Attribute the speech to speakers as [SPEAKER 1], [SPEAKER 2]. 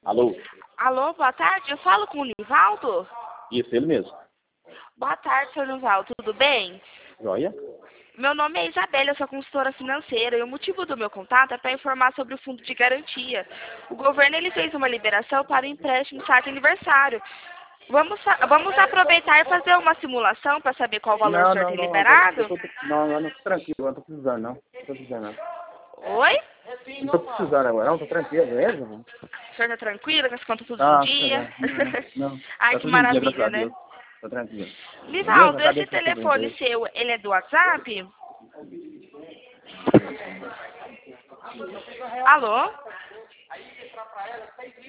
[SPEAKER 1] Alô?
[SPEAKER 2] Alô, boa tarde. Eu falo com o Nivaldo?
[SPEAKER 1] Isso, ele mesmo.
[SPEAKER 2] Boa tarde, senhor Nivaldo. Tudo bem?
[SPEAKER 1] Joia?
[SPEAKER 2] Meu nome é Isabela, eu sou consultora financeira e o motivo do meu contato é para informar sobre o fundo de garantia. O governo ele fez uma liberação para o empréstimo Saque Aniversário. Vamos aproveitar e fazer uma simulação para saber qual o valor que o senhor tem liberado?
[SPEAKER 1] Não, tô tranquilo, não tô precisando, não. Não tô precisando, não.
[SPEAKER 2] Oi?
[SPEAKER 1] Não tô precisando agora, não, tô tranquilo, mesmo?
[SPEAKER 2] O senhor está tranquilo com as contas tudo em dia?
[SPEAKER 1] Não.
[SPEAKER 2] Ai,
[SPEAKER 1] Tá
[SPEAKER 2] que
[SPEAKER 1] tudo em dia, graças
[SPEAKER 2] maravilha,
[SPEAKER 1] a
[SPEAKER 2] né?
[SPEAKER 1] Deus. Tô tranquilo.
[SPEAKER 2] Nivaldo,
[SPEAKER 1] Cadê
[SPEAKER 2] esse
[SPEAKER 1] essa pergunta
[SPEAKER 2] telefone
[SPEAKER 1] aí?
[SPEAKER 2] seu, ele é do WhatsApp? Alô?